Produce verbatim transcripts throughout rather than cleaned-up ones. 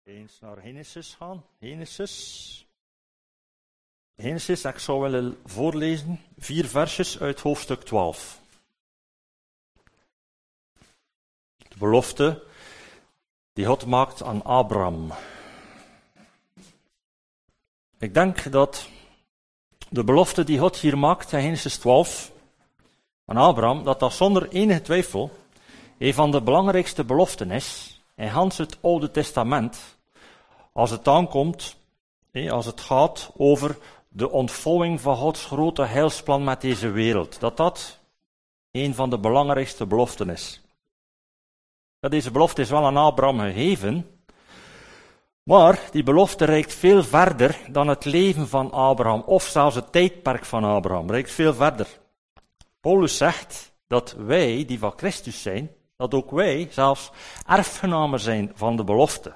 eens naar Genesis gaan. Genesis. Genesis, ik zou willen voorlezen vier versjes uit hoofdstuk twaalf. De belofte die God maakt aan Abraham. Ik denk dat de belofte die God hier maakt in Genesis twaalf aan Abraham, dat dat zonder enige twijfel een van de belangrijkste beloften is in gans het Oude Testament, als het aankomt, als het gaat over de ontvouwing van Gods grote heilsplan met deze wereld. Dat dat een van de belangrijkste beloften is. Ja, deze belofte is wel aan Abraham gegeven, maar die belofte reikt veel verder dan het leven van Abraham, of zelfs het tijdperk van Abraham, reikt veel verder. Paulus zegt dat wij, die van Christus zijn, dat ook wij zelfs erfgenamen zijn van de belofte.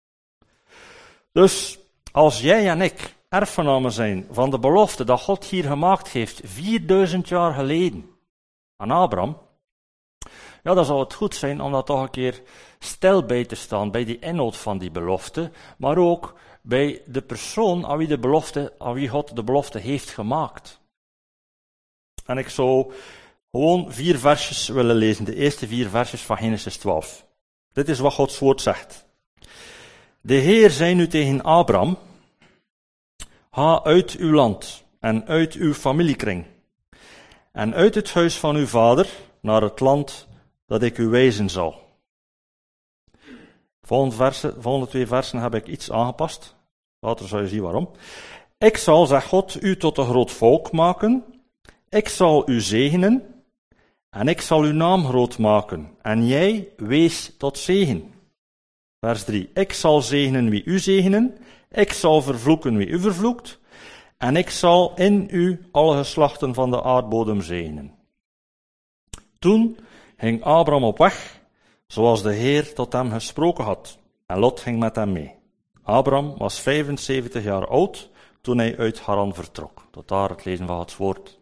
Dus als jij en ik erfgenamen zijn van de belofte dat God hier gemaakt heeft, vierduizend jaar geleden, aan Abraham, ja, dan zou het goed zijn om daar toch een keer stil bij te staan, bij die inhoud van die belofte, maar ook bij de persoon aan wie, de belofte, aan wie God de belofte heeft gemaakt. En ik zou gewoon vier versjes willen lezen, de eerste vier versjes van Genesis twaalf. Dit is wat Gods woord zegt. De Heer zei nu tegen Abraham: ga uit uw land en uit uw familiekring en uit het huis van uw vader naar het land dat ik u wijzen zal. Volgende, versen, volgende twee versen heb ik iets aangepast. Later zal je zien waarom. Ik zal, zegt God, u tot een groot volk maken. Ik zal u zegenen en ik zal uw naam groot maken. En jij wees tot zegen. Vers drie. Ik zal zegenen wie u zegenen. Ik zal vervloeken wie u vervloekt. En ik zal in u alle geslachten van de aardbodem zegenen. Toen ging Abraham op weg, zoals de Heer tot hem gesproken had. En Lot ging met hem mee. Abraham was vijfenzeventig jaar oud toen hij uit Haran vertrok. Tot daar het lezen van het woord.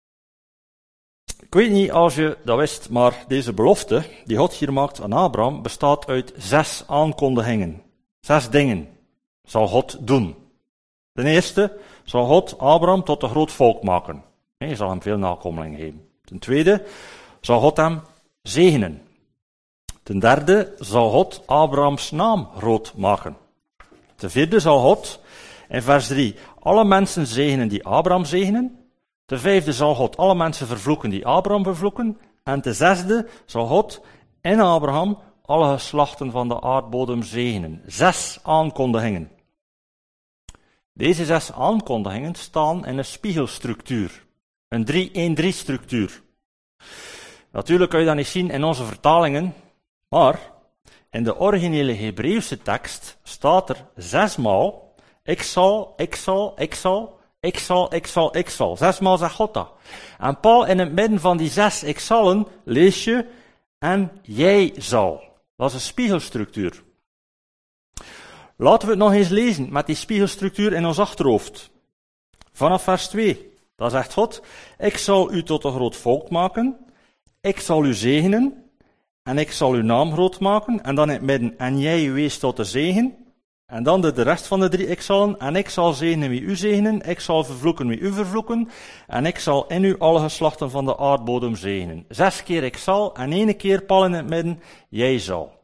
Ik weet niet als je dat wist, maar deze belofte die God hier maakt aan Abraham bestaat uit zes aankondigingen. Zes dingen zal God doen. Ten eerste zal God Abraham tot een groot volk maken. Hij zal hem veel nakomelingen geven. Ten tweede zal God hem zegenen. Ten derde zal God Abrahams naam groot maken. Ten vierde zal God, in vers drie, alle mensen zegenen die Abraham zegenen. Ten vijfde zal God alle mensen vervloeken die Abraham vervloeken. En ten zesde zal God in Abraham alle geslachten van de aardbodem zegenen. Zes aankondigingen. Deze zes aankondigingen staan in een spiegelstructuur. Een drie-een-drie structuur. Natuurlijk kun je dat niet zien in onze vertalingen, maar in de originele Hebreeuwse tekst staat er zesmaal: ik zal, ik zal, ik zal, ik zal, ik zal, ik zal. Zesmaal zegt God dat. En Paul, in het midden van die zes ik zallen, lees je: en jij zal. Dat is een spiegelstructuur. Laten we het nog eens lezen met die spiegelstructuur in ons achterhoofd. Vanaf vers twee. Dan zegt God: ik zal u tot een groot volk maken. Ik zal u zegenen en ik zal uw naam groot maken. En dan in het midden, en jij wees tot de zegen. En dan de, de rest van de drie ik zallen. En ik zal zegenen wie u zegenen. Ik zal vervloeken wie u vervloeken. En ik zal in u alle geslachten van de aardbodem zegenen. Zes keer ik zal en ene keer Paul in het midden, jij zal.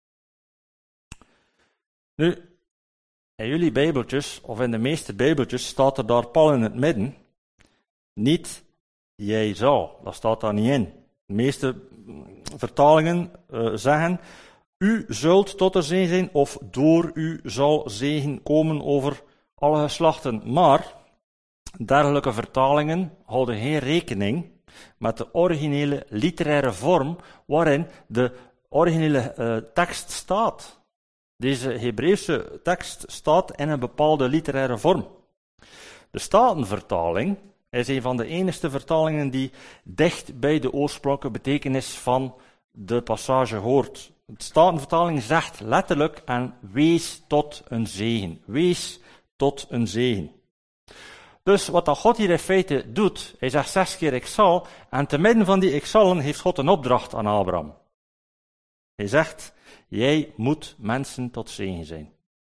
Nu, in jullie bijbeltjes, of in de meeste bijbeltjes, staat er daar Paul in het midden. Niet jij zal. Dat staat daar niet in. De meeste vertalingen uh, zeggen: u zult tot de zegen zijn, of door u zal zegen komen over alle geslachten. Maar dergelijke vertalingen houden geen rekening met de originele literaire vorm waarin de originele uh, tekst staat. Deze Hebreeuwse tekst staat in een bepaalde literaire vorm. De Statenvertaling is een van de enigste vertalingen die dicht bij de oorspronkelijke betekenis van de passage hoort. De Statenvertaling zegt letterlijk: en wees tot een zegen. Wees tot een zegen. Dus wat dat God hier in feite doet, hij zegt zes keer ik zal, en te midden van die ik zallen heeft God een opdracht aan Abraham. Hij zegt: jij moet mensen tot zegen zijn.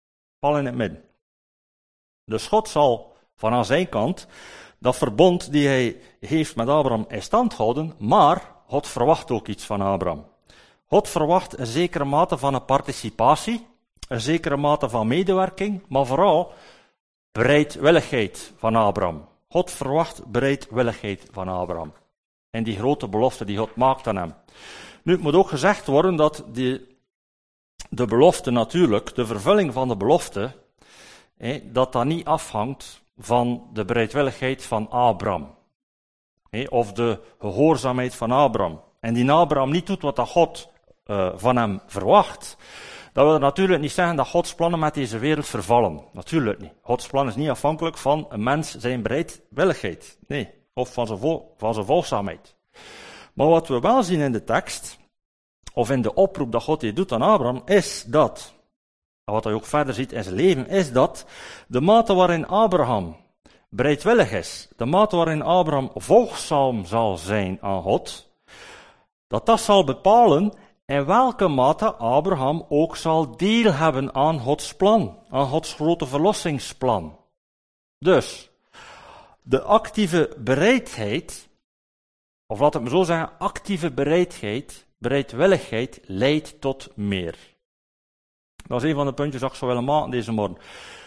pal in het midden. Dus God zal van aan zijn kant dat verbond die hij heeft met Abraham in stand houden, maar God verwacht ook iets van Abraham. God verwacht een zekere mate van een participatie, een zekere mate van medewerking, maar vooral bereidwilligheid van Abraham. God verwacht bereidwilligheid van Abraham. En die grote belofte die God maakt aan hem. Nu, het moet ook gezegd worden dat die, de belofte natuurlijk, de vervulling van de belofte, hé, dat dat niet afhangt van de bereidwilligheid van Abraham. Hé, of de gehoorzaamheid van Abraham. En die Abraham niet doet wat dat God uh, van hem verwacht. Dat wil natuurlijk niet zeggen dat Gods plannen met deze wereld vervallen. Natuurlijk niet. Gods plan is niet afhankelijk van een mens zijn bereidwilligheid. Nee, of van zijn, vol, van zijn volgzaamheid. Maar wat we wel zien in de tekst, of in de oproep dat God hier doet aan Abraham, is dat, en wat hij ook verder ziet in zijn leven, is dat de mate waarin Abraham bereidwillig is, de mate waarin Abraham volgzaam zal zijn aan God, dat dat zal bepalen in welke mate Abraham ook zal deel hebben aan Gods plan, aan Gods grote verlossingsplan. Dus, de actieve bereidheid, of laat ik me zo zeggen, actieve bereidheid, bereidwilligheid leidt tot meer. Dat is een van de puntjes dat ik zou willen maken deze morgen.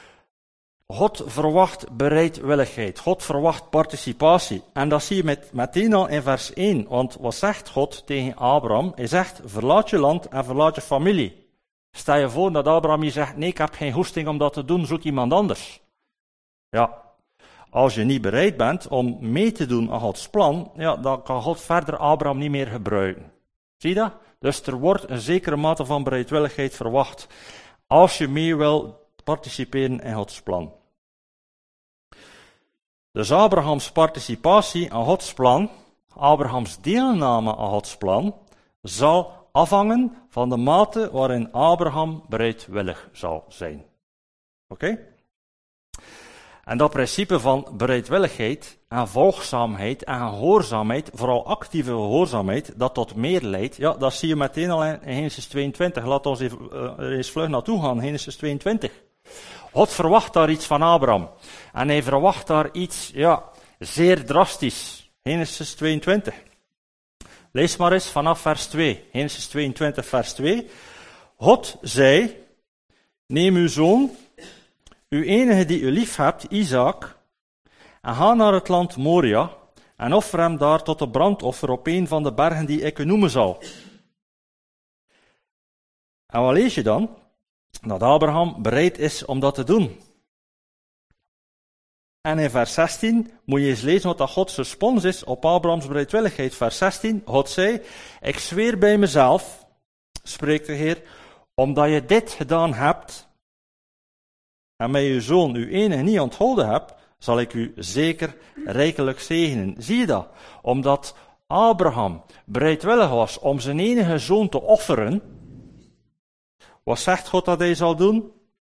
God verwacht bereidwilligheid. God verwacht participatie. En dat zie je met, meteen al in vers één. Want wat zegt God tegen Abraham? Hij zegt, verlaat je land en verlaat je familie. Stel je voor dat Abraham je zegt, nee, ik heb geen goesting om dat te doen, zoek iemand anders. Ja, als je niet bereid bent om mee te doen aan Gods plan, ja, dan kan God verder Abraham niet meer gebruiken. Zie je dat? Dus er wordt een zekere mate van bereidwilligheid verwacht. Als je mee wil participeren in Gods plan. Dus Abrahams participatie aan Gods plan, Abrahams deelname aan Gods plan, zal afhangen van de mate waarin Abraham bereidwillig zal zijn. Oké? Okay? En dat principe van bereidwilligheid en volgzaamheid en gehoorzaamheid, vooral actieve gehoorzaamheid, dat tot meer leidt, ja, dat zie je meteen al in Genesis tweeëntwintig. Laat ons even, uh, er eens vlug naartoe gaan, Genesis tweeëntwintig. God verwacht daar iets van Abraham. En hij verwacht daar iets, ja, zeer drastisch. Genesis tweeëntwintig. Lees maar eens vanaf vers twee. Genesis tweeëntwintig, vers twee. God zei, neem uw zoon, uw enige die u lief hebt, Isaac, en ga naar het land Moria, en offer hem daar tot een brandoffer op een van de bergen die ik u noemen zal. En wat lees je dan? Dat Abraham bereid is om dat te doen. En in vers zestien moet je eens lezen wat dat Gods respons is op Abrahams bereidwilligheid. Vers zestien, God zei, ik zweer bij mezelf, spreekt de Heer, omdat je dit gedaan hebt, en met je zoon uw enige niet onthouden hebt, zal ik u zeker rijkelijk zegenen. Zie je dat? Omdat Abraham bereidwillig was om zijn enige zoon te offeren, wat zegt God dat hij zal doen?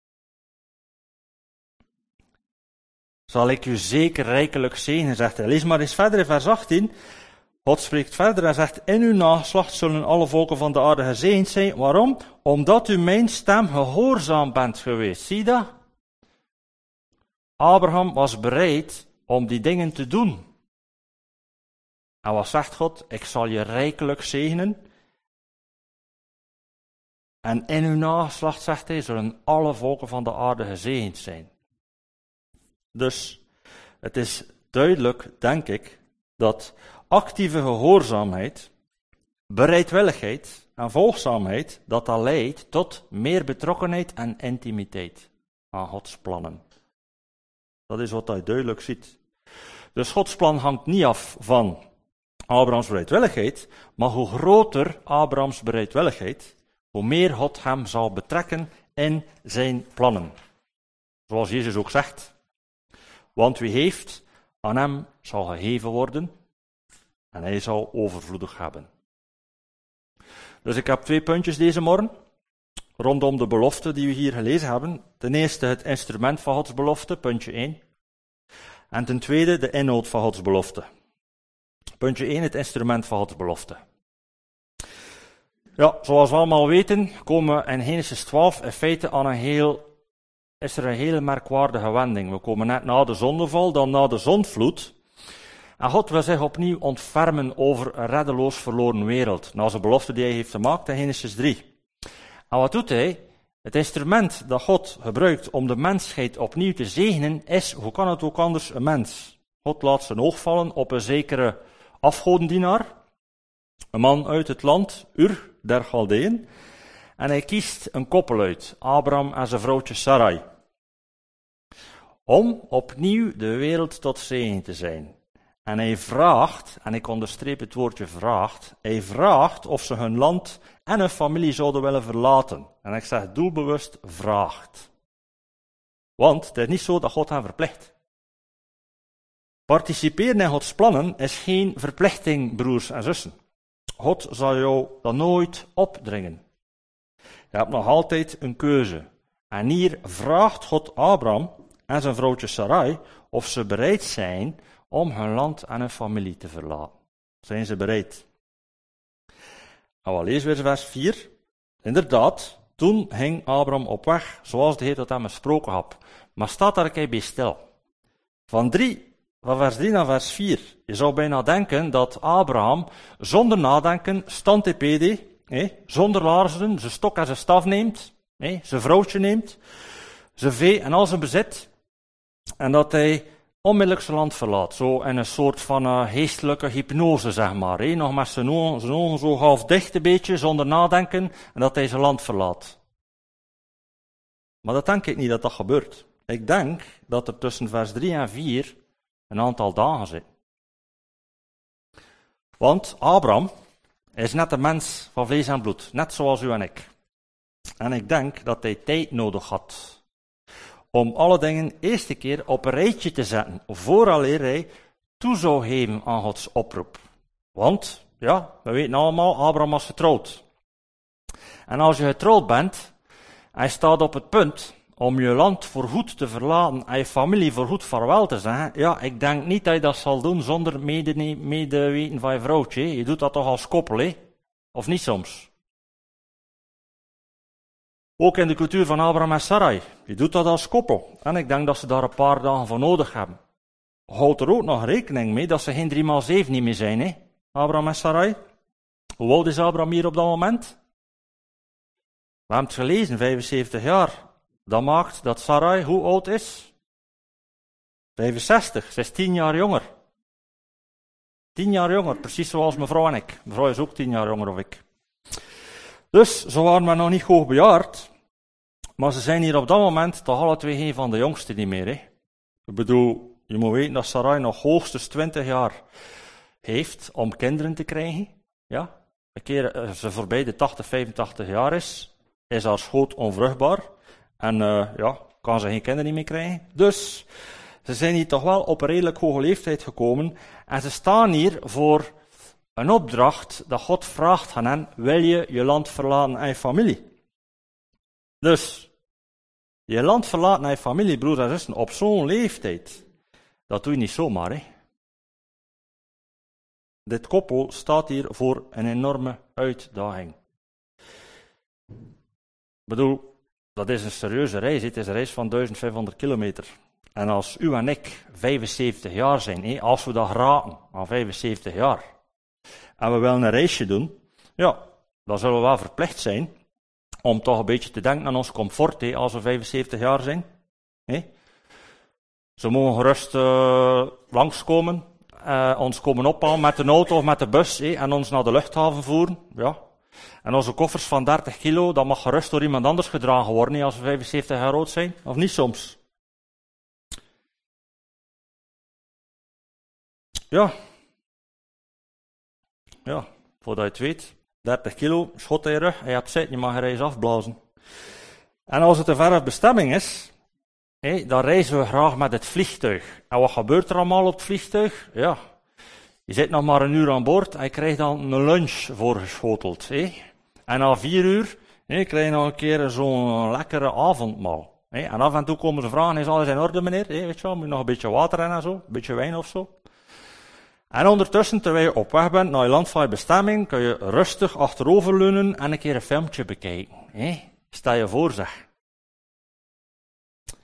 Zal ik u zeker rijkelijk zegenen, zegt hij. Lees maar eens verder in vers achttien. God spreekt verder en zegt, in uw nageslacht zullen alle volken van de aarde gezegend zijn. Waarom? Omdat u mijn stem gehoorzaam bent geweest. Zie je dat? Abraham was bereid om die dingen te doen. En wat zegt God? Ik zal je rijkelijk zegenen. En in uw nageslacht, zegt hij, zullen alle volken van de aarde gezegend zijn. Dus het is duidelijk, denk ik, dat actieve gehoorzaamheid, bereidwilligheid en volgzaamheid, dat dat leidt tot meer betrokkenheid en intimiteit aan Gods plannen. Dat is wat hij duidelijk ziet. Dus Gods plan hangt niet af van Abrahams bereidwilligheid, maar hoe groter Abrahams bereidwilligheid, hoe meer God hem zal betrekken in zijn plannen. Zoals Jezus ook zegt. Want wie heeft, aan hem zal gegeven worden en hij zal overvloedig hebben. Dus ik heb twee puntjes deze morgen, rondom de belofte die we hier gelezen hebben. Ten eerste het instrument van Gods belofte, puntje één. En ten tweede de inhoud van Gods belofte. Puntje één, het instrument van Gods belofte. Ja, zoals we allemaal weten, komen we in Genesis twaalf in feite aan een heel is er een hele merkwaardige wending. We komen net na de zondeval, dan na de zondvloed. En God wil zich opnieuw ontfermen over een reddeloos verloren wereld. Na zijn belofte die hij heeft gemaakt in Genesis drie. En wat doet hij? Het instrument dat God gebruikt om de mensheid opnieuw te zegenen, is, hoe kan het ook anders, een mens. God laat zijn oog vallen op een zekere afgodendienaar. Een man uit het land, Ur der Chaldeeën. En hij kiest een koppel uit, Abraham en zijn vrouwtje Sarai. Om opnieuw de wereld tot zegen te zijn. En hij vraagt, en ik onderstreep het woordje vraagt, hij vraagt of ze hun land en hun familie zouden willen verlaten. En ik zeg doelbewust vraagt. Want het is niet zo dat God hen verplicht. Participeren in Gods plannen is geen verplichting, broers en zussen. God zal jou dat nooit opdringen. Je hebt nog altijd een keuze. En hier vraagt God Abraham en zijn vrouwtje Sarai of ze bereid zijn om hun land en hun familie te verlaten. Zijn ze bereid? Nou, we lezen weer vers vier. Inderdaad, toen ging Abraham op weg, zoals de Heer tot hem gesproken had. Maar staat daar een keer bij stil. Van, drie, van vers drie naar vers vier. Je zou bijna denken dat Abraham zonder nadenken, stantepede, eh, zonder laarzen, zijn stok en zijn staf neemt, eh, zijn vrouwtje neemt, zijn vee en al zijn bezit, en dat hij onmiddellijk zijn land verlaat. Zo in een soort van uh, geestelijke hypnose, zeg maar. Eh? Nog met zijn ogen, zijn ogen zo half dicht een beetje, zonder nadenken, en dat hij zijn land verlaat. Maar dat denk ik niet dat dat gebeurt. Ik denk dat er tussen vers drie en vier een aantal dagen zit. Want Abraham is net een mens van vlees en bloed, net zoals u en ik. En ik denk dat hij tijd nodig had om alle dingen eerste keer op een rijtje te zetten, vooraleer hij toe zou geven aan Gods oproep. Want, ja, we weten allemaal, Abraham was getrouwd. En als je getrouwd bent, en je staat op het punt om je land voorgoed te verlaten en je familie voorgoed vaarwel te zeggen, ja, ik denk niet dat je dat zal doen zonder medeweten mede van je vrouwtje. Je doet dat toch als koppel, hè? Of niet soms? Ook in de cultuur van Abraham en Sarai. Je doet dat als koppel. En ik denk dat ze daar een paar dagen voor nodig hebben. Houd er ook nog rekening mee dat ze geen drie maal zeven niet meer zijn, hè? Abraham en Sarai. Hoe oud is Abraham hier op dat moment? We hebben het gelezen, vijfenzeventig jaar. Dat maakt dat Sarai hoe oud is? vijfenzestig. Ze is tien jaar jonger. Tien jaar jonger, precies zoals mevrouw en ik. Mevrouw is ook tien jaar jonger of ik. Dus, ze waren maar nog niet hoog bejaard, maar ze zijn hier op dat moment toch alle twee geen van de jongsten niet meer. Hè? Ik bedoel, je moet weten dat Sarai nog hoogstens twintig jaar heeft om kinderen te krijgen. Ja? Een keer ze voorbij de tachtig, vijfentachtig jaar is, is haar schoot onvruchtbaar en uh, ja, kan ze geen kinderen meer krijgen. Dus, ze zijn hier toch wel op een redelijk hoge leeftijd gekomen en ze staan hier voor een opdracht dat God vraagt aan hen, wil je je land verlaten en je familie? Dus, je land verlaten en je familie, broers en zussen, op zo'n leeftijd, dat doe je niet zomaar, hè. Dit koppel staat hier voor een enorme uitdaging. Ik bedoel, dat is een serieuze reis, het is een reis van duizend vijfhonderd kilometer. En als u en ik vijfenzeventig jaar zijn, hè, als we dat raken aan vijfenzeventig jaar, en we willen een reisje doen, ja, dan zullen we wel verplicht zijn om toch een beetje te denken aan ons comfort, hé, als we vijfenzeventig jaar zijn. Hé. Ze mogen gerust uh, langskomen, uh, ons komen ophalen met de auto of met de bus, hé, en ons naar de luchthaven voeren. Ja. En onze koffers van dertig kilo, dat mag gerust door iemand anders gedragen worden, hé, als we vijfenzeventig jaar oud zijn, of niet soms. Ja. Ja, voordat je het weet, dertig kilo, schot in je rug, en je hebt zit, je mag je reis afblazen. En als het een verre bestemming is, hé, dan reizen we graag met het vliegtuig. En wat gebeurt er allemaal op het vliegtuig? Ja, je zit nog maar een uur aan boord en je krijgt dan een lunch voorgeschoteld. Hé. En na vier uur hé, krijg je nog een keer zo'n lekkere avondmaal. Hé. En af en toe komen ze vragen, is alles in orde meneer? Hé, weet je wel, moet je nog een beetje water in en zo, een beetje wijn of zo. En ondertussen, terwijl je op weg bent naar je land van je bestemming, kun je rustig achteroverleunen en een keer een filmpje bekijken. Hé? Stel je voor, zeg.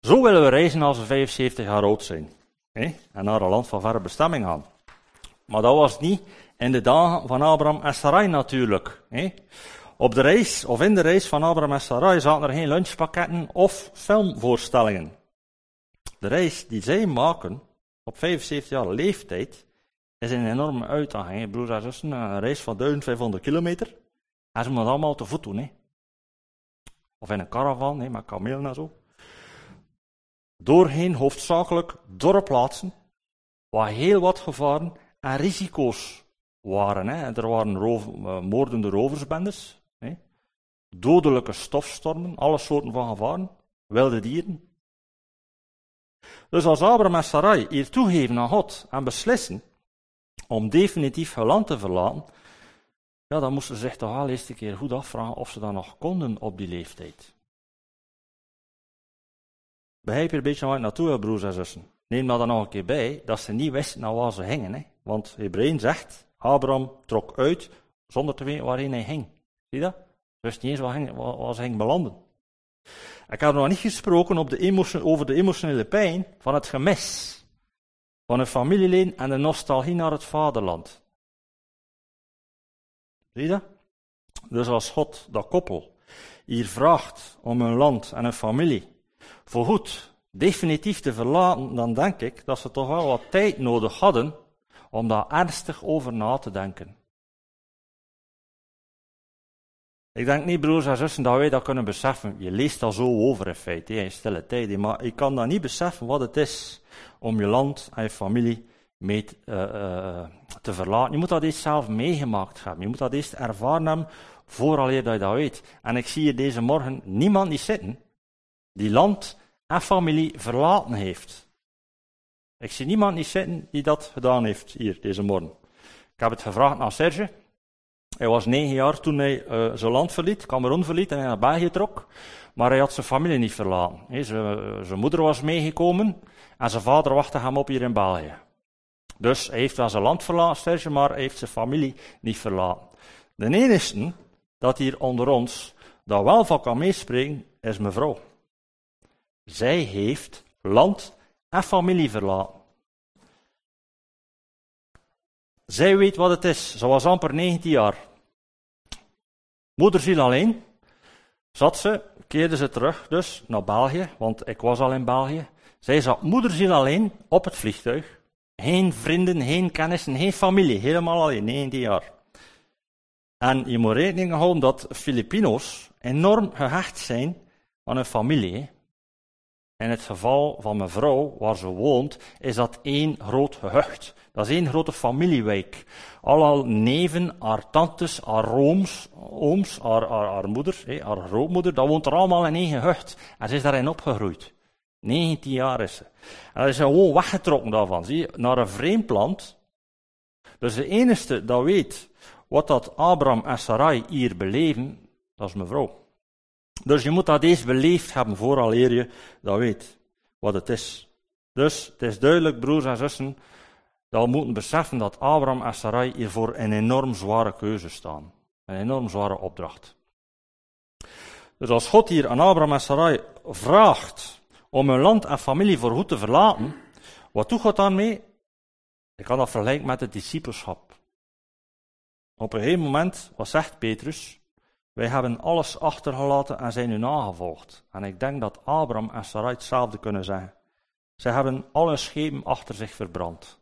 Zo willen we reizen als we vijfenzeventig jaar oud zijn. Hè? En naar een land van verre bestemming gaan. Maar dat was niet in de dagen van Abraham en Sarai natuurlijk. Hè? Op de reis, of in de reis van Abraham en Sarai, zaten er geen lunchpakketten of filmvoorstellingen. De reis die zij maken, op vijfenzeventig jaar leeftijd, is een enorme uitdaging. Hè? Broers en zussen, een reis van duizendvijfhonderd kilometer. En ze moeten allemaal te voet doen. Hè? Of in een caravan, hè, met kamelen en zo. Doorheen hoofdzakelijk dorre plaatsen, waar heel wat gevaren en risico's waren. Hè. Er waren roof, uh, moordende roversbendes, hè. Dodelijke stofstormen, alle soorten van gevaren, wilde dieren. Dus als Abraham en Sarai hier toegeven aan God en beslissen om definitief hun land te verlaten, ja, dan moesten ze zich toch wel eerst een keer goed afvragen of ze dat nog konden op die leeftijd. Begrijp je een beetje waar ik naartoe wil, broers en zussen? Neem dat dan nog een keer bij, dat ze niet wisten naar waar ze gingen. Hè? Want Hebreeën zegt, Abraham trok uit zonder te weten waarheen hij ging. Zie je dat? Ze wisten niet eens waar, ging, waar, waar ze ging belanden. Ik heb nog niet gesproken op de emotion, over de emotionele pijn van het gemis van een familieleden en de nostalgie naar het vaderland. Zie je dat? Dus als God dat koppel hier vraagt om een land en een familie voorgoed definitief te verlaten, dan denk ik dat ze toch wel wat tijd nodig hadden om daar ernstig over na te denken. Ik denk niet, broers en zussen, dat wij dat kunnen beseffen. Je leest dat zo over in feite, in stille tijd, maar je kan dat niet beseffen wat het is om je land en je familie mee te, uh, uh, te verlaten. Je moet dat eerst zelf meegemaakt hebben. Je moet dat eerst ervaren hebben, vooraleer dat je dat weet. En ik zie hier deze morgen niemand die zitten die land en familie verlaten heeft. Ik zie niemand niet zitten die dat gedaan heeft hier, deze morgen. Ik heb het gevraagd aan Serge. Hij was negen jaar toen hij uh, zijn land verliet, Cameroen verliet en hij naar België trok. Maar hij had zijn familie niet verlaten. He, zijn, zijn moeder was meegekomen en zijn vader wachtte hem op hier in België. Dus hij heeft wel zijn land verlaten, Serge, maar hij heeft zijn familie niet verlaten. De enige dat hier onder ons dat wel van kan meespreken, is mijn vrouw. Zij heeft land en familie verlaten. Zij weet wat het is. Ze was amper negentien jaar. Moederziel alleen. Zat ze, keerde ze terug dus naar België, want ik was al in België. Zij zat moederziel alleen op het vliegtuig. Geen vrienden, geen kennissen, geen familie. Helemaal alleen, negentien jaar. En je moet rekening houden dat Filipino's enorm gehecht zijn aan hun familie. In het geval van mijn vrouw, waar ze woont, is dat één groot gehucht. Dat is één grote familiewijk. Allemaal neven, haar tantes, haar ooms, ooms haar, haar, haar moeder, hé, haar grootmoeder, dat woont er allemaal in één gehucht. En ze is daarin opgegroeid. negentien jaar is ze. En dat is gewoon weggetrokken daarvan, zie je, naar een vreemd land. Dus de enige dat weet wat dat Abraham en Sarai hier beleven, dat is mijn vrouw. Dus je moet dat eens beleefd hebben, vooraleer je dat weet, wat het is. Dus, het is duidelijk, broers en zussen, dat we moeten beseffen dat Abraham en Sarai hier voor een enorm zware keuze staan. Een enorm zware opdracht. Dus als God hier aan Abraham en Sarai vraagt om hun land en familie voorgoed te verlaten, wat doet God dan mee? Ik kan dat vergelijken met het discipelschap. Op een gegeven moment, wat zegt Petrus? Wij hebben alles achtergelaten en zijn u nagevolgd. En ik denk dat Abraham en Sarai hetzelfde kunnen zeggen. Zij hebben alle schepen achter zich verbrand.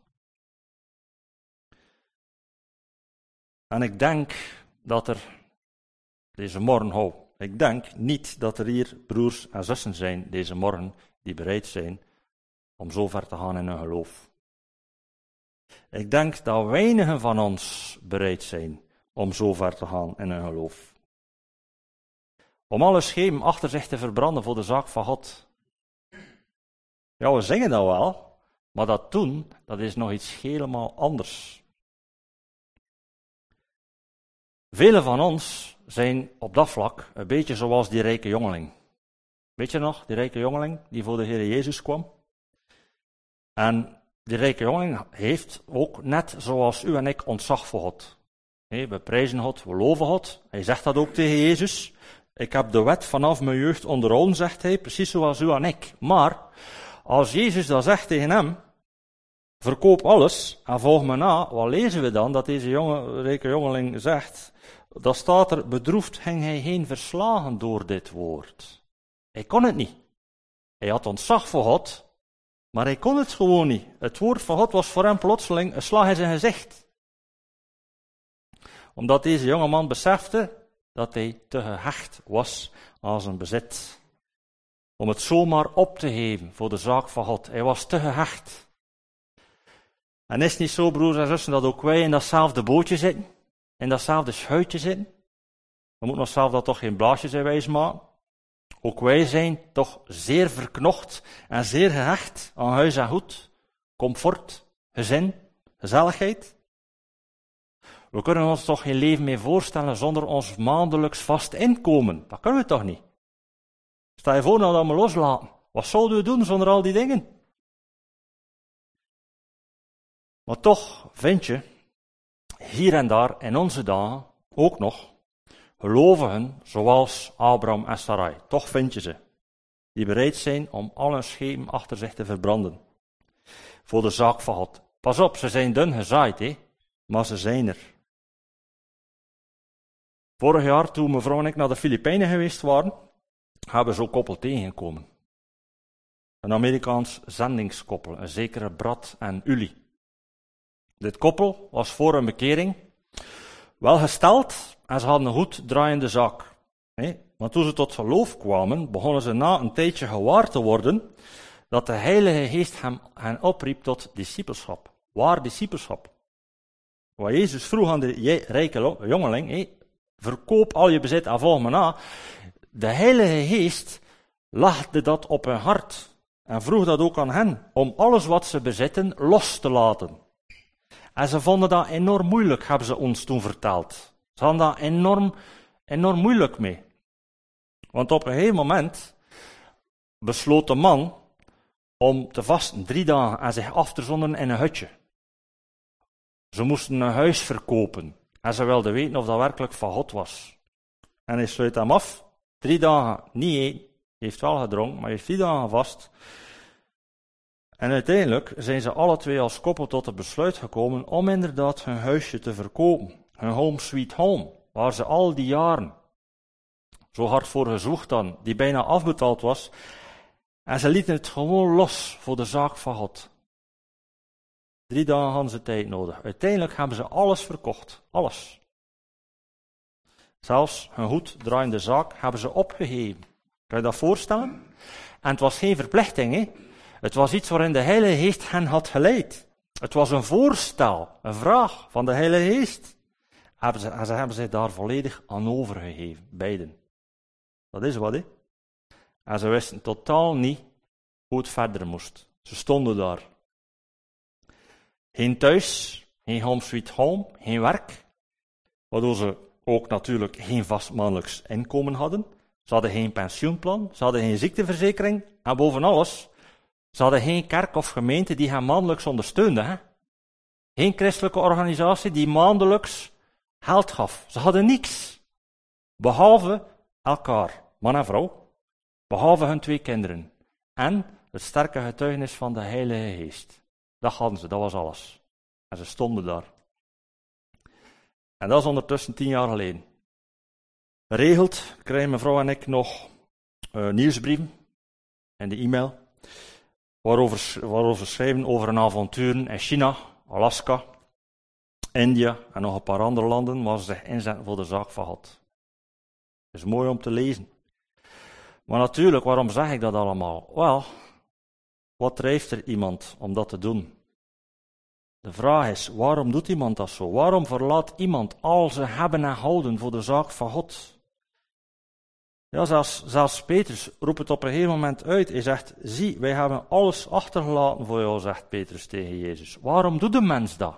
En ik denk dat er, deze morgen, hou, ik denk niet dat er hier broers en zussen zijn deze morgen die bereid zijn om zo ver te gaan in hun geloof. Ik denk dat weinigen van ons bereid zijn om zo ver te gaan in hun geloof. Om alle schepen achter zich te verbranden voor de zaak van God. Ja, we zingen dat wel, maar dat doen, dat is nog iets helemaal anders. Velen van ons zijn op dat vlak een beetje zoals die rijke jongeling. Weet je nog, die rijke jongeling die voor de Heer Jezus kwam? En die rijke jongeling heeft ook net zoals u en ik ontzag voor God. We prijzen God, we loven God. Hij zegt dat ook tegen Jezus. Ik heb de wet vanaf mijn jeugd onderhouden, zegt hij, precies zoals u en ik. Maar, als Jezus dat zegt tegen hem, verkoop alles en volg me na, wat lezen we dan dat deze jonge, rijke jongeling zegt? Dan staat er, bedroefd ging hij heen verslagen door dit woord. Hij kon het niet. Hij had ontzag voor God, maar hij kon het gewoon niet. Het woord van God was voor hem plotseling een slag in zijn gezicht. Omdat deze jongeman besefte dat hij te gehecht was aan zijn bezit. Om het zomaar op te geven voor de zaak van God. Hij was te gehecht. En is het niet zo, broers en zussen, dat ook wij in datzelfde bootje zitten? In datzelfde schuitje zitten? We moeten onszelf dat toch geen blaasjes in wijs maken? Ook wij zijn toch zeer verknocht en zeer gehecht aan huis en goed, comfort, gezin, gezelligheid. We kunnen ons toch geen leven meer voorstellen zonder ons maandelijks vast inkomen. Dat kunnen we toch niet? Stel je voor nou dat we loslaten. Wat zouden we doen zonder al die dingen? Maar toch vind je hier en daar in onze dagen ook nog gelovigen zoals Abraham en Sarai. Toch vind je ze. Die bereid zijn om al hun schepen achter zich te verbranden. Voor de zaak van God. Pas op, ze zijn dun gezaaid, hè? Maar ze zijn er. Vorig jaar, toen mevrouw en ik naar de Filipijnen geweest waren, hebben we zo'n koppel tegengekomen. Een Amerikaans zendingskoppel, een zekere Brad en Uli. Dit koppel was voor een bekering wel gesteld en ze hadden een goed draaiende zaak. Maar toen ze tot geloof kwamen, begonnen ze na een tijdje gewaar te worden dat de Heilige Geest hem, hen opriep tot discipelschap. Waar discipelschap? Wat Jezus vroeg aan de rijke jongeling, hé, verkoop al je bezit en volg me na. De Heilige Geest legde dat op hun hart en vroeg dat ook aan hen, om alles wat ze bezitten los te laten. En ze vonden dat enorm moeilijk, hebben ze ons toen verteld. Ze hadden daar enorm, enorm moeilijk mee. Want op een gegeven moment besloot de man om te vasten drie dagen en zich af te zonderen in een hutje. Ze moesten een huis verkopen en ze wilden weten of dat werkelijk van God was. En hij sluit hem af, drie dagen niet eten, hij heeft wel gedronken, maar hij heeft drie dagen vast. En uiteindelijk zijn ze alle twee als koppel tot het besluit gekomen om inderdaad hun huisje te verkopen. Hun home sweet home, waar ze al die jaren zo hard voor gezocht hadden, die bijna afbetaald was. En ze lieten het gewoon los voor de zaak van God. Drie dagen hadden ze tijd nodig. Uiteindelijk hebben ze alles verkocht. Alles. Zelfs hun goed draaiende zaak hebben ze opgegeven. Kan je dat voorstellen? En het was geen verplichting, hè? Het was iets waarin de Heilige Geest hen had geleid. Het was een voorstel, een vraag van de Heilige Geest. En ze hebben zich daar volledig aan overgegeven, beiden. Dat is wat, hè? En ze wisten totaal niet hoe het verder moest. Ze stonden daar. Geen thuis, geen home sweet home, geen werk. Waardoor ze ook natuurlijk geen vast maandelijks inkomen hadden. Ze hadden geen pensioenplan, ze hadden geen ziekteverzekering. En boven alles, ze hadden geen kerk of gemeente die hen maandelijks ondersteunde. Hè? Geen christelijke organisatie die maandelijks geld gaf. Ze hadden niks. Behalve elkaar, man en vrouw. Behalve hun twee kinderen. En het sterke getuigenis van de Heilige Geest. Dat hadden ze, dat was alles. En ze stonden daar. En dat is ondertussen tien jaar geleden. Geregeld krijgen mevrouw en ik nog uh, nieuwsbrieven en de e-mail, waarover, waarover schrijven over een avontuur in China, Alaska, India en nog een paar andere landen waar ze zich inzetten voor de zaak van God. Het is mooi om te lezen. Maar natuurlijk, waarom zeg ik dat allemaal? Wel, wat drijft er iemand om dat te doen? De vraag is, waarom doet iemand dat zo? Waarom verlaat iemand al zijn hebben en houden voor de zaak van God? Ja, zelfs, zelfs Petrus roept het op een gegeven moment uit. Hij zegt, zie, wij hebben alles achtergelaten voor jou, zegt Petrus tegen Jezus. Waarom doet de mens dat?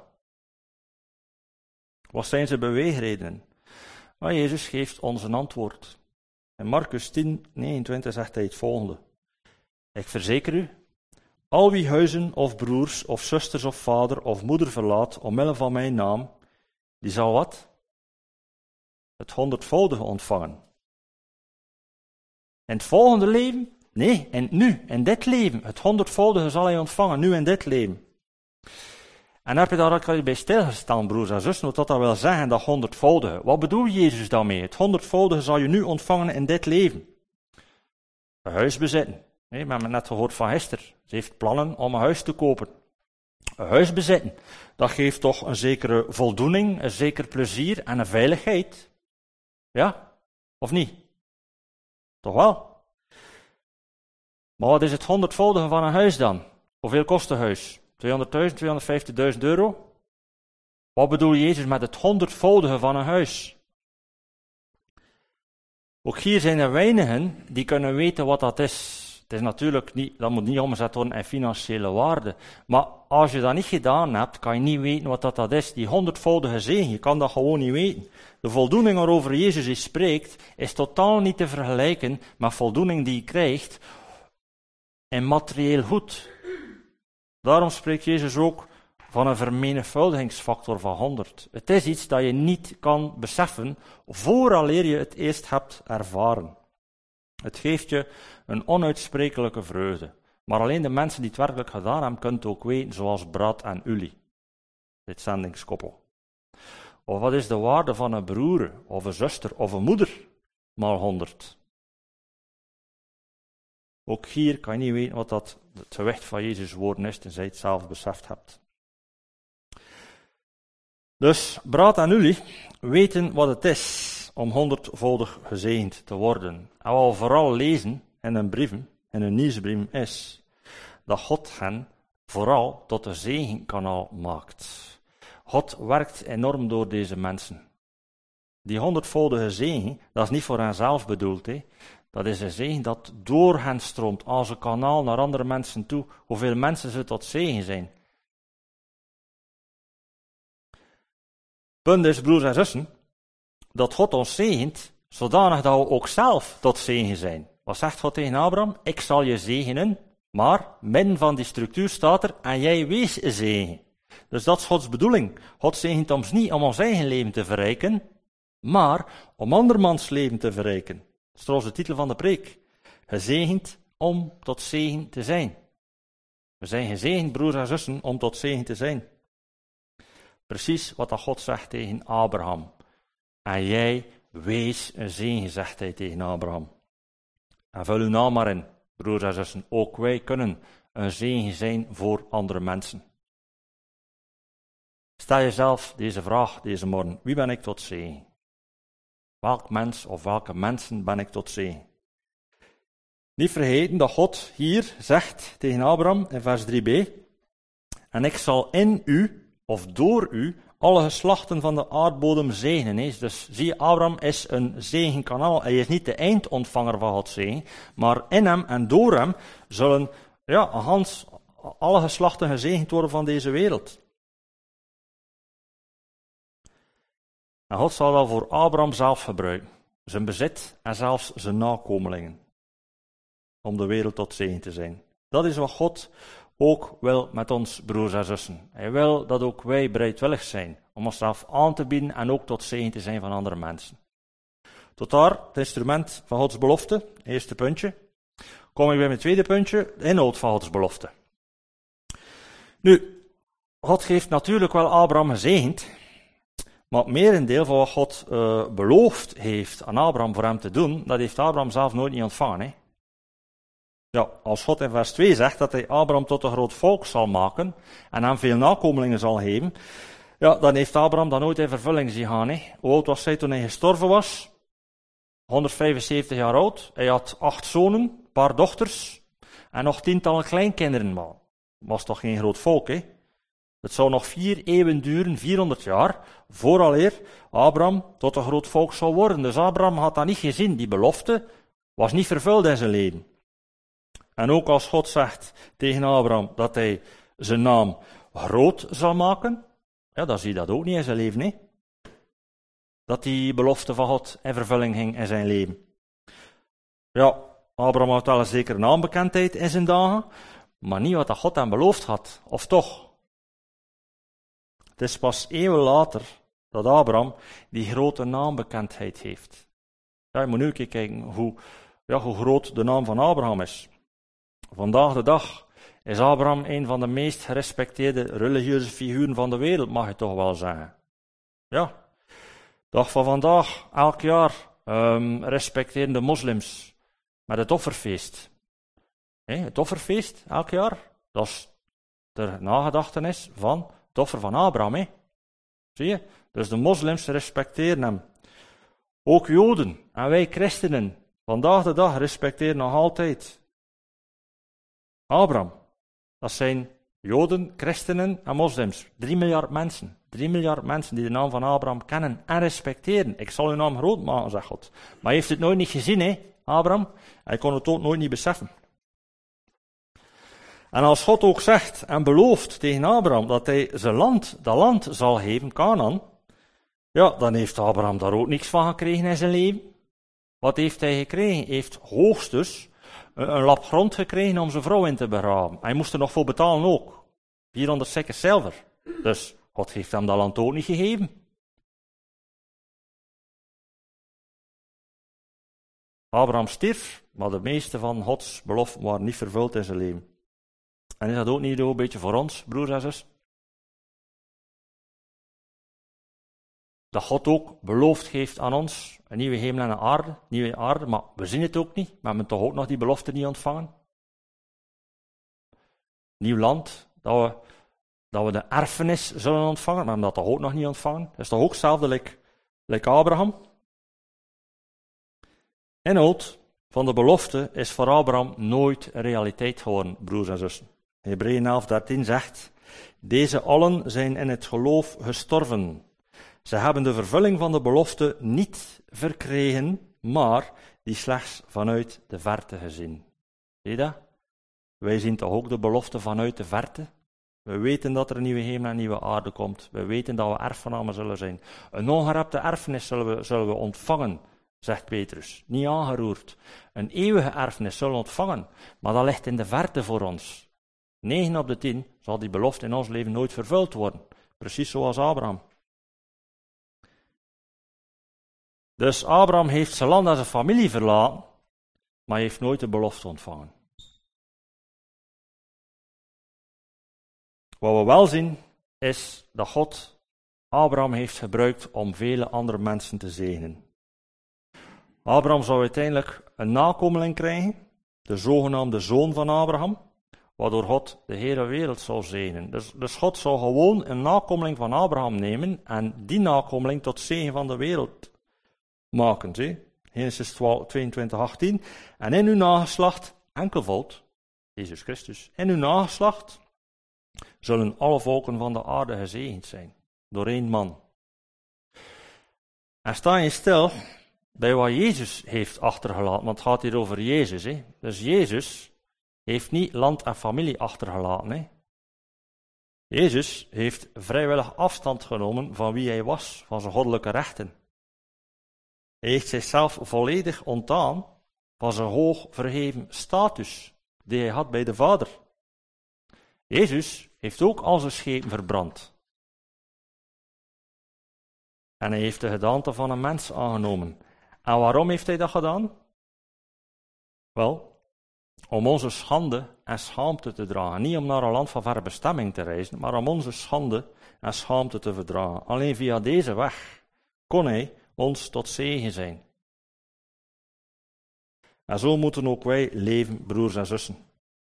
Wat zijn zijn beweegredenen? Maar Jezus geeft ons een antwoord. In Marcus tien, negenentwintig zegt hij het volgende. Ik verzeker u, al wie huizen of broers of zusters of vader of moeder verlaat omwille van mijn naam, die zal wat? Het honderdvoudige ontvangen. In het volgende leven? Nee, in nu, in dit leven. Het honderdvoudige zal hij ontvangen, nu in dit leven. En heb je daar ook bij stilgestaan, broers en zussen, wat dat wil zeggen, dat honderdvoudige? Wat bedoelt Jezus daarmee? Het honderdvoudige zal je nu ontvangen in dit leven. Een huis bezitten. We hebben het net gehoord van Esther. Ze heeft plannen om een huis te kopen. Een huis bezitten. Dat geeft toch een zekere voldoening, een zeker plezier en een veiligheid. Ja? Of niet? Toch wel? Maar wat is het honderdvoudige van een huis dan? Hoeveel kost een huis? tweehonderdduizend, tweehonderdvijftigduizend euro? Wat bedoel Jezus met het honderdvoudige van een huis? Ook hier zijn er weinigen die kunnen weten wat dat is. Het is natuurlijk niet, dat moet niet omgezet worden in financiële waarde. Maar als je dat niet gedaan hebt, kan je niet weten wat dat, dat is. Die honderdvoudige zegen, je kan dat gewoon niet weten. De voldoening waarover Jezus hier spreekt, is totaal niet te vergelijken met voldoening die je krijgt in materieel goed. Daarom spreekt Jezus ook van een vermenigvuldigingsfactor van honderd. Het is iets dat je niet kan beseffen vooraleer je het eerst hebt ervaren. Het geeft je een onuitsprekelijke vreugde. Maar alleen de mensen die het werkelijk gedaan hebben, kunnen het ook weten, zoals Brad en Uli. Dit zendingskoppel. Of wat is de waarde van een broer, of een zuster, of een moeder, maal honderd? Ook hier kan je niet weten wat dat het gewicht van Jezus' woorden is, tenzij je het zelf beseft hebt. Dus Brad en Uli weten wat het is om honderdvoudig gezegend te worden. En wat we vooral lezen in hun brieven, in hun nieuwsbrief, is dat God hen vooral tot een zegenkanaal maakt. God werkt enorm door deze mensen. Die honderdvoudige zegen, dat is niet voor henzelf bedoeld, hè. Dat is een zegen dat door hen stroomt, als een kanaal naar andere mensen toe. Hoeveel mensen ze tot zegen zijn. Punt is, broers en zussen, dat God ons zegent, zodanig dat we ook zelf tot zegen zijn. Wat zegt God tegen Abraham? Ik zal je zegenen, maar midden van die structuur staat er, en jij wees zegen. Dus dat is Gods bedoeling. God zegent ons niet om ons eigen leven te verrijken, maar om andermans leven te verrijken. Dat is trouwens de titel van de preek. Gezegend om tot zegen te zijn. We zijn gezegend, broers en zussen, om tot zegen te zijn. Precies wat dat God zegt tegen Abraham. En jij wees een zegen, zegt hij tegen Abraham. En vul uw naam maar in, broers en zussen. Ook wij kunnen een zegen zijn voor andere mensen. Stel jezelf deze vraag deze morgen. Wie ben ik tot zegen? Welk mens of welke mensen ben ik tot zegen? Niet vergeten dat God hier zegt tegen Abraham in vers drie b. En ik zal in u, of door u, alle geslachten van de aardbodem zegenen. Dus zie je, Abraham is een zegenkanaal. Hij is niet de eindontvanger van Gods zegen, maar in hem en door hem zullen ja, Hans, alle geslachten gezegend worden van deze wereld. En God zal wel voor Abraham zelf gebruiken, zijn bezit en zelfs zijn nakomelingen, om de wereld tot zegen te zijn. Dat is wat God ook wil met ons, broers en zussen. Hij wil dat ook wij bereidwillig zijn om onszelf aan te bieden en ook tot zegen te zijn van andere mensen. Tot daar het instrument van Gods belofte, eerste puntje. Kom ik bij mijn tweede puntje, de inhoud van Gods belofte. Nu, God heeft natuurlijk wel Abraham gezegend, maar het merendeel van wat God uh, beloofd heeft aan Abraham voor hem te doen, dat heeft Abraham zelf nooit niet ontvangen. Hè? Ja, als God in vers twee zegt dat hij Abraham tot een groot volk zal maken en hem veel nakomelingen zal geven, ja, dan heeft Abraham dat nooit in vervulling zien gaan. Hè? Hoe oud was hij toen hij gestorven was? honderdvijfenzeventig jaar oud. Hij had acht zonen, een paar dochters en nog tientallen kleinkinderen. Maar was toch geen groot volk, hè? Het zou nog vier eeuwen duren, vierhonderd jaar, vooraleer Abraham tot een groot volk zou worden. Dus Abraham had dat niet gezien. Die belofte was niet vervuld in zijn leven. En ook als God zegt tegen Abraham dat hij zijn naam groot zal maken, ja, dan zie je dat ook niet in zijn leven, hè? Dat die belofte van God in vervulling ging in zijn leven. Ja, Abraham had wel een zekere naambekendheid in zijn dagen, maar niet wat dat God hem beloofd had, of toch? Het is pas eeuwen later dat Abraham die grote naambekendheid heeft. Ja, je moet nu kijken hoe ja, hoe groot de naam van Abraham is. Vandaag de dag is Abraham een van de meest gerespecteerde religieuze figuren van de wereld, mag je toch wel zeggen. Ja, dag van vandaag, elk jaar, um, respecteren de moslims met het offerfeest. He, het offerfeest, elk jaar, dat is ter nagedachtenis van het offer van Abraham. He. Zie je? Dus de moslims respecteren hem. Ook Joden en wij christenen, vandaag de dag, respecteren nog altijd Abraham. Dat zijn Joden, christenen en moslims. Drie miljard mensen. Drie miljard mensen die de naam van Abraham kennen en respecteren. Ik zal uw naam groot maken, zegt God. Maar hij heeft het nooit niet gezien, hè, Abraham. Hij kon het ook nooit niet beseffen. En als God ook zegt en belooft tegen Abraham dat hij zijn land, dat land zal geven, Canaan, ja, dan heeft Abraham daar ook niks van gekregen in zijn leven. Wat heeft hij gekregen? Hij heeft hoogstens een, een lap grond gekregen om zijn vrouw in te begraven. Hij moest er nog voor betalen ook. vierhonderd sekkers zilver. Dus God heeft hem dat land ook niet gegeven. Abraham stierf, maar de meeste van Gods beloften waren niet vervuld in zijn leven. En is dat ook niet een beetje voor ons, broers en zus? Dat God ook beloofd geeft aan ons, een nieuwe hemel en een aarde, nieuwe aarde, maar we zien het ook niet, we hebben toch ook nog die belofte niet ontvangen. Nieuw land, dat we, dat we de erfenis zullen ontvangen, maar we hebben dat toch ook nog niet ontvangen. Dat is toch ook hetzelfde like, like Abraham? Inhoud van de belofte is voor Abraham nooit een realiteit geworden, broers en zussen. Hebreeën elf dertien zegt, deze allen zijn in het geloof gestorven. Ze hebben de vervulling van de belofte niet verkregen, maar die slechts vanuit de verte gezien. Zie je dat? Wij zien toch ook de belofte vanuit de verte? We weten dat er een nieuwe hemel en een nieuwe aarde komt. We weten dat we erfgenamen zullen zijn. Een ongerepte erfenis zullen we, zullen we ontvangen, zegt Petrus. Niet aangeroerd. Een eeuwige erfenis zullen we ontvangen, maar dat ligt in de verte voor ons. negen op de tien zal die belofte in ons leven nooit vervuld worden. Precies zoals Abraham. Dus Abraham heeft zijn land en zijn familie verlaten, maar heeft nooit de belofte ontvangen. Wat we wel zien, is dat God Abraham heeft gebruikt om vele andere mensen te zegenen. Abraham zou uiteindelijk een nakomeling krijgen, de zogenaamde zoon van Abraham, waardoor God de hele wereld zou zegenen. Dus, dus God zou gewoon een nakomeling van Abraham nemen en die nakomeling tot zegen van de wereld maken. Zie? Genesis tweeëntwintig achttien. En in uw nageslacht, enkelvoud, Jezus Christus, in uw nageslacht zullen alle volken van de aarde gezegend zijn, door één man. En sta je stil bij wat Jezus heeft achtergelaten, want het gaat hier over Jezus. Hè? Dus Jezus heeft niet land en familie achtergelaten. Hè? Jezus heeft vrijwillig afstand genomen van wie hij was, van zijn goddelijke rechten. Hij heeft zichzelf volledig ontdaan van zijn hoog verheven status die hij had bij de Vader. Jezus heeft ook al zijn schepen verbrand. En hij heeft de gedaante van een mens aangenomen. En waarom heeft hij dat gedaan? Wel, om onze schande en schaamte te dragen. Niet om naar een land van verre bestemming te reizen, maar om onze schande en schaamte te verdragen. Alleen via deze weg kon hij ons tot zegen zijn. En zo moeten ook wij leven, broers en zussen.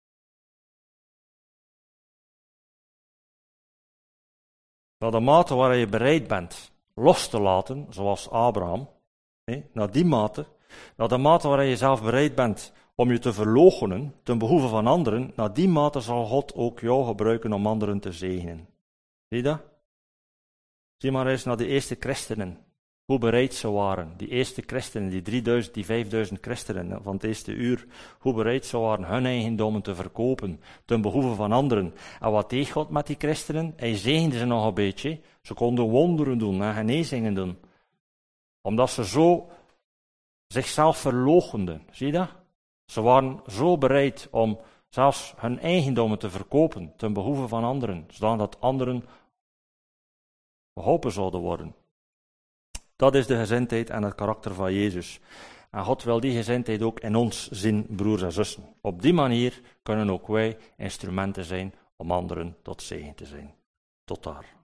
Naar de mate waar je bereid bent los te laten, zoals Abraham, hè, naar die mate, naar de mate waar je zelf bereid bent om je te verloochenen ten behoeve van anderen, naar die mate zal God ook jou gebruiken om anderen te zegenen. Zie je dat? Zie maar eens naar de eerste christenen, hoe bereid ze waren. Die eerste christenen, die drieduizend, die vijfduizend christenen van het eerste uur, hoe bereid ze waren hun eigendommen te verkopen ten behoeve van anderen. En wat deed God met die christenen? Hij zegende ze nog een beetje. Ze konden wonderen doen en genezingen doen. Omdat ze zo zichzelf verloochenden. Zie je dat? Ze waren zo bereid om zelfs hun eigendommen te verkopen ten behoeve van anderen, zodat anderen geholpen zouden worden. Dat is de gezindheid en het karakter van Jezus. En God wil die gezindheid ook in ons zien, broers en zussen. Op die manier kunnen ook wij instrumenten zijn om anderen tot zegen te zijn. Tot daar.